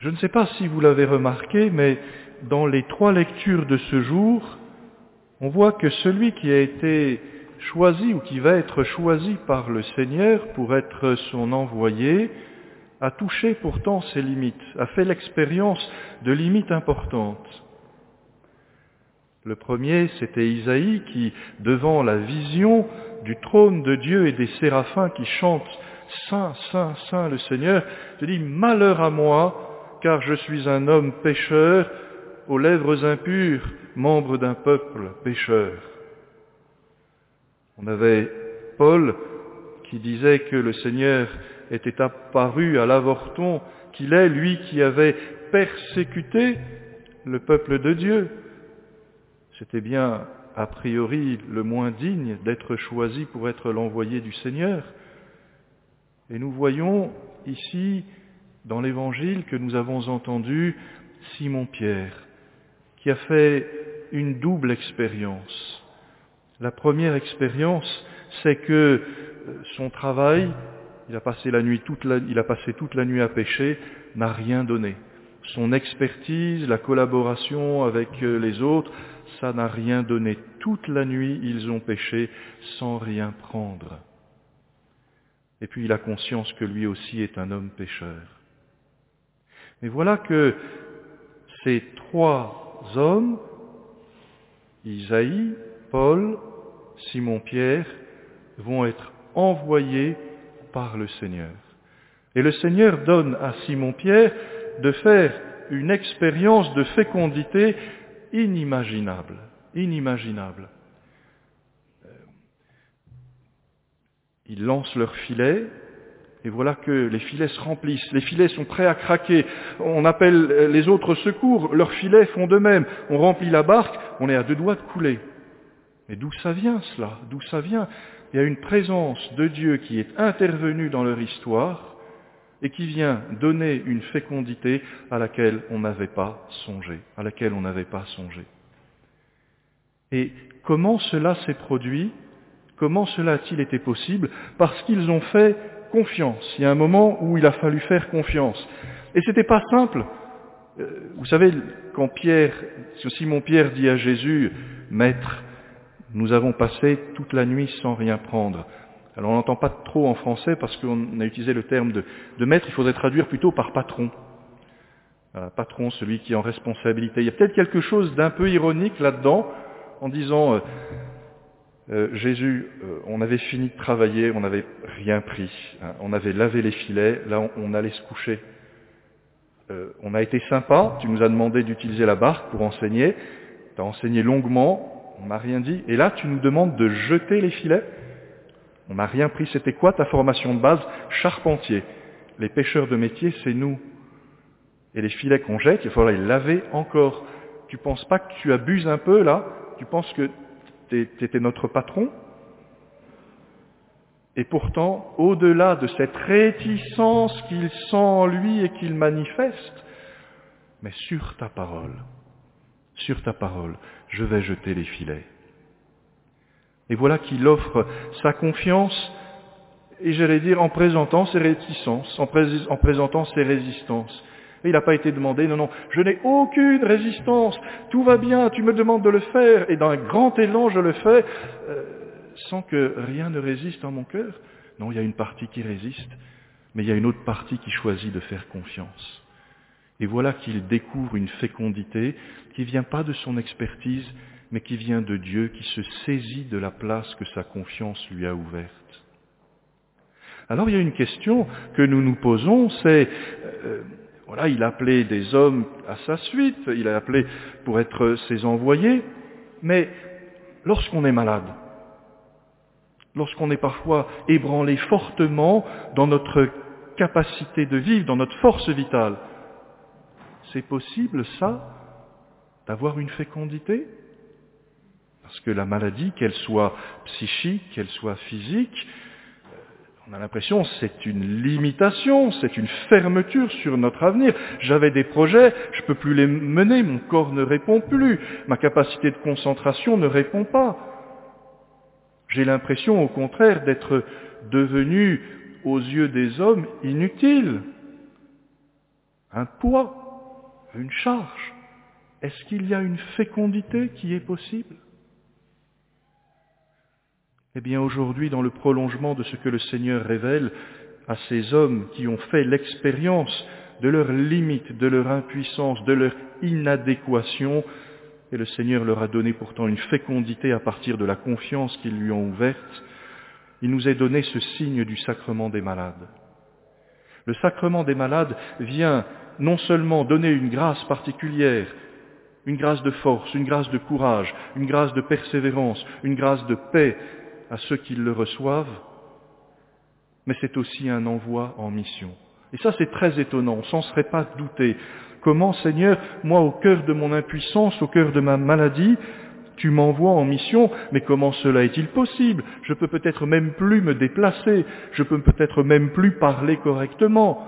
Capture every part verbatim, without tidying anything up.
Je ne sais pas si vous l'avez remarqué, mais dans les trois lectures de ce jour, on voit que celui qui a été choisi ou qui va être choisi par le Seigneur pour être son envoyé a touché pourtant ses limites, a fait l'expérience de limites importantes. Le premier, c'était Isaïe qui, devant la vision du trône de Dieu et des séraphins qui chantent « Saint, Saint, Saint le Seigneur », se dit « Malheur à moi, car je suis un homme pécheur, aux lèvres impures, membre d'un peuple pécheur. » On avait Paul qui disait que le Seigneur était apparu à l'Avorton, qu'il est lui qui avait persécuté le peuple de Dieu. C'était bien, a priori, le moins digne d'être choisi pour être l'envoyé du Seigneur. Et nous voyons ici, dans l'Évangile que nous avons entendu, Simon-Pierre, qui a fait une double expérience. La première expérience, c'est que son travail, il a passé la nuit toute la, il a passé toute la nuit à pêcher, n'a rien donné. Son expertise, la collaboration avec les autres, ça n'a rien donné. Toute la nuit, ils ont pêché sans rien prendre. Et puis il a conscience que lui aussi est un homme pécheur. Mais voilà que ces trois hommes, Isaïe, Paul, Simon-Pierre, vont être envoyés par le Seigneur. Et le Seigneur donne à Simon-Pierre de faire une expérience de fécondité inimaginable, inimaginable. Ils lancent leurs filets, et voilà que les filets se remplissent, les filets sont prêts à craquer, on appelle les autres secours, leurs filets font de même, on remplit la barque, on est à deux doigts de couler. Mais d'où ça vient cela? D'où ça vient? Il y a une présence de Dieu qui est intervenue dans leur histoire et qui vient donner une fécondité à laquelle on n'avait pas songé, à laquelle on n'avait pas songé. Et comment cela s'est produit? Comment cela a-t-il été possible? Parce qu'ils ont fait confiance. Il y a un moment où il a fallu faire confiance. Et c'était pas simple. Vous savez, quand Pierre, Simon-Pierre dit à Jésus, « Maître, nous avons passé toute la nuit sans rien prendre. » Alors on n'entend pas trop en français parce qu'on a utilisé le terme de, de maître, il faudrait traduire plutôt par patron. Voilà, patron, celui qui est en responsabilité. Il y a peut-être quelque chose d'un peu ironique là-dedans, en disant, euh, euh, Jésus, euh, on avait fini de travailler, on n'avait rien pris, hein, on avait lavé les filets, là on, on allait se coucher. Euh, on a été sympa, tu nous as demandé d'utiliser la barque pour enseigner, tu as enseigné longuement, on n'a rien dit, et là tu nous demandes de jeter les filets. On n'a rien pris, c'était quoi ta formation de base? Charpentier. Les pêcheurs de métier, c'est nous. Et les filets qu'on jette, il faudra les laver encore. Tu penses pas que tu abuses un peu là? Tu penses que tu étais notre patron? Et pourtant, au-delà de cette réticence qu'il sent en lui et qu'il manifeste, mais sur ta parole, sur ta parole, je vais jeter les filets. Et voilà qu'il offre sa confiance, et j'allais dire en présentant ses réticences, en, pré- en présentant ses résistances. Et il n'a pas été demandé, non, non, je n'ai aucune résistance, tout va bien, tu me demandes de le faire, et d'un grand élan je le fais, euh, sans que rien ne résiste en mon cœur. Non, il y a une partie qui résiste, mais il y a une autre partie qui choisit de faire confiance. Et voilà qu'il découvre une fécondité qui ne vient pas de son expertise, mais qui vient de Dieu, qui se saisit de la place que sa confiance lui a ouverte. Alors il y a une question que nous nous posons, c'est, euh, voilà, il a appelé des hommes à sa suite, il a appelé pour être ses envoyés, mais lorsqu'on est malade, lorsqu'on est parfois ébranlé fortement dans notre capacité de vivre, dans notre force vitale, c'est possible ça, d'avoir une fécondité? Parce que la maladie, qu'elle soit psychique, qu'elle soit physique, on a l'impression que c'est une limitation, c'est une fermeture sur notre avenir. J'avais des projets, je ne peux plus les mener, mon corps ne répond plus, ma capacité de concentration ne répond pas. J'ai l'impression, au contraire, d'être devenu, aux yeux des hommes, inutile. un poids, une charge. Est-ce qu'il y a une fécondité qui est possible? Eh bien aujourd'hui, dans le prolongement de ce que le Seigneur révèle à ces hommes qui ont fait l'expérience de leurs limites, de leur impuissance, de leur inadéquation, et le Seigneur leur a donné pourtant une fécondité à partir de la confiance qu'ils lui ont ouverte, il nous est donné ce signe du sacrement des malades. Le sacrement des malades vient non seulement donner une grâce particulière, une grâce de force, une grâce de courage, une grâce de persévérance, une grâce de paix à ceux qui le reçoivent, mais c'est aussi un envoi en mission. Et ça, c'est très étonnant, on ne s'en serait pas douté. Comment, Seigneur, moi, au cœur de mon impuissance, au cœur de ma maladie, tu m'envoies en mission, mais comment cela est-il possible? Je peux peut-être même plus me déplacer, je peux peut-être même plus parler correctement.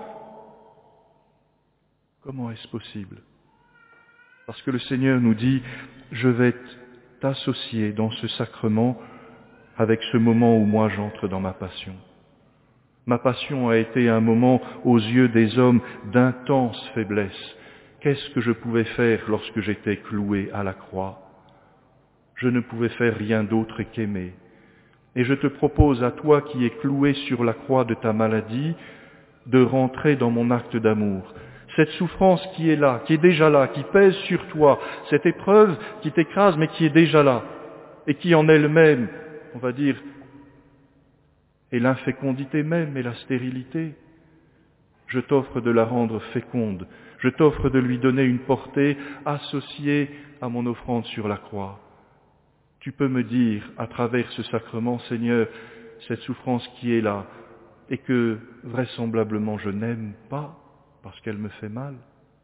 Comment est-ce possible? Parce que le Seigneur nous dit, je vais t'associer dans ce sacrement avec ce moment où moi j'entre dans ma passion. Ma passion a été un moment aux yeux des hommes d'intense faiblesse. Qu'est-ce que je pouvais faire lorsque j'étais cloué à la croix? Je ne pouvais faire rien d'autre qu'aimer. Et je te propose à toi qui es cloué sur la croix de ta maladie, de rentrer dans mon acte d'amour. Cette souffrance qui est là, qui est déjà là, qui pèse sur toi, cette épreuve qui t'écrase mais qui est déjà là, et qui en elle-même, on va dire, est l'infécondité même et la stérilité. Je t'offre de la rendre féconde, je t'offre de lui donner une portée associée à mon offrande sur la croix. Tu peux me dire, à travers ce sacrement, Seigneur, cette souffrance qui est là, et que vraisemblablement je n'aime pas, parce qu'elle me fait mal.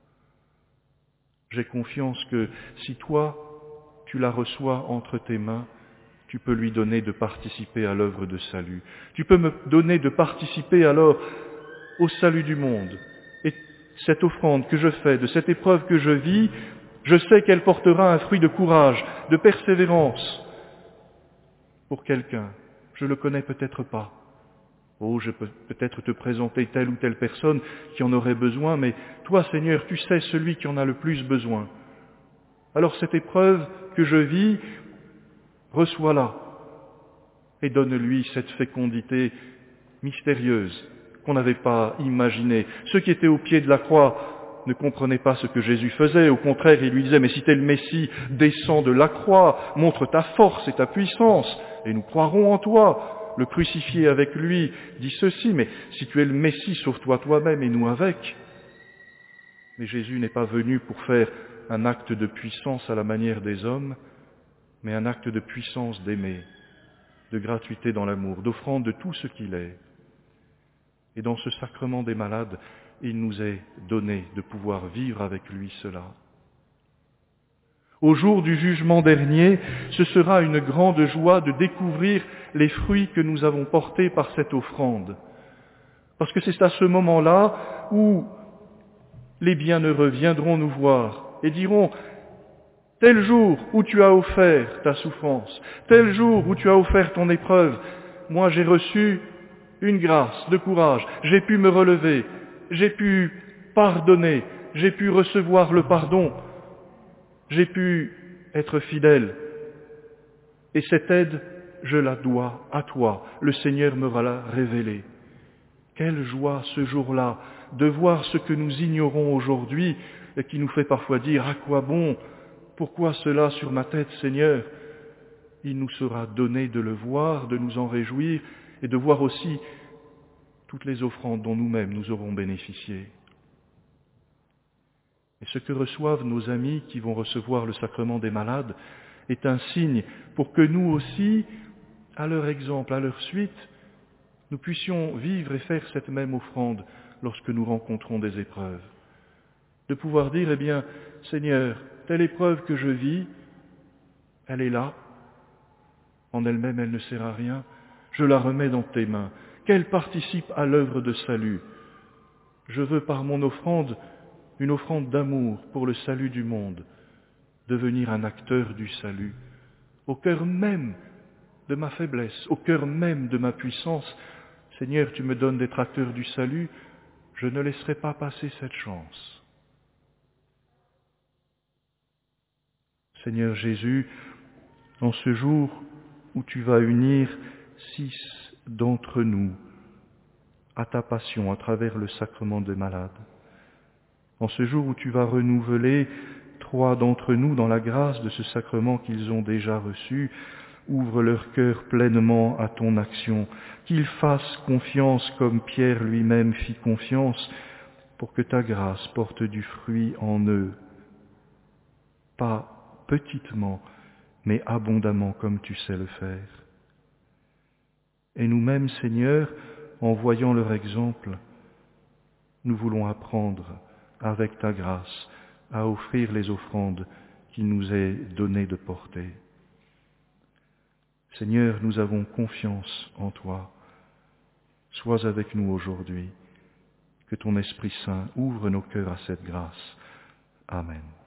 J'ai confiance que si toi, tu la reçois entre tes mains, tu peux lui donner de participer à l'œuvre de salut. Tu peux me donner de participer alors au salut du monde. Et cette offrande que je fais, de cette épreuve que je vis, je sais qu'elle portera un fruit de courage, de persévérance pour quelqu'un. Je ne le connais peut-être pas. Oh, je peux peut-être te présenter telle ou telle personne qui en aurait besoin, mais toi, Seigneur, tu sais celui qui en a le plus besoin. Alors cette épreuve que je vis, reçois-la et donne-lui cette fécondité mystérieuse qu'on n'avait pas imaginée. Ceux qui étaient au pied de la croix ne comprenaient pas ce que Jésus faisait. Au contraire, ils lui disaient, mais si tu es le Messie, descends de la croix, montre ta force et ta puissance, et nous croirons en toi. Le crucifié avec lui dit ceci, mais si tu es le Messie, sauve-toi toi-même et nous avec. Mais Jésus n'est pas venu pour faire un acte de puissance à la manière des hommes, mais un acte de puissance d'aimer, de gratuité dans l'amour, d'offrande de tout ce qu'il est. Et dans ce sacrement des malades, il nous est donné de pouvoir vivre avec lui cela. Au jour du jugement dernier, ce sera une grande joie de découvrir les fruits que nous avons portés par cette offrande. Parce que c'est à ce moment-là où les bienheureux viendront nous voir et diront « Tel jour où tu as offert ta souffrance, tel jour où tu as offert ton épreuve, moi j'ai reçu une grâce de courage, j'ai pu me relever, j'ai pu pardonner, j'ai pu recevoir le pardon. J'ai pu être fidèle. Et cette aide, je la dois à toi. Le Seigneur me l'a révélée. Quelle joie ce jour-là de voir ce que nous ignorons aujourd'hui et qui nous fait parfois dire « À quoi bon? Pourquoi cela sur ma tête, Seigneur ?» Il nous sera donné de le voir, de nous en réjouir et de voir aussi toutes les offrandes dont nous-mêmes nous aurons bénéficié. Et ce que reçoivent nos amis qui vont recevoir le sacrement des malades est un signe pour que nous aussi, à leur exemple, à leur suite, nous puissions vivre et faire cette même offrande lorsque nous rencontrons des épreuves. De pouvoir dire, eh bien, Seigneur, telle épreuve que je vis, elle est là. En elle-même, elle ne sert à rien. Je la remets dans tes mains. Qu'elle participe à l'œuvre de salut. Je veux par mon offrande une offrande d'amour pour le salut du monde, devenir un acteur du salut, au cœur même de ma faiblesse, au cœur même de ma puissance. Seigneur, tu me donnes d'être acteur du salut, je ne laisserai pas passer cette chance. Seigneur Jésus, en ce jour où tu vas unir six d'entre nous à ta passion à travers le sacrement des malades, en ce jour où tu vas renouveler trois d'entre nous dans la grâce de ce sacrement qu'ils ont déjà reçu, ouvre leur cœur pleinement à ton action, qu'ils fassent confiance comme Pierre lui-même fit confiance, pour que ta grâce porte du fruit en eux, pas petitement, mais abondamment comme tu sais le faire. Et nous-mêmes, Seigneur, en voyant leur exemple, nous voulons apprendre, avec ta grâce, à offrir les offrandes qu'il nous est donné de porter. Seigneur, nous avons confiance en toi. Sois avec nous aujourd'hui. Que ton Esprit Saint ouvre nos cœurs à cette grâce. Amen.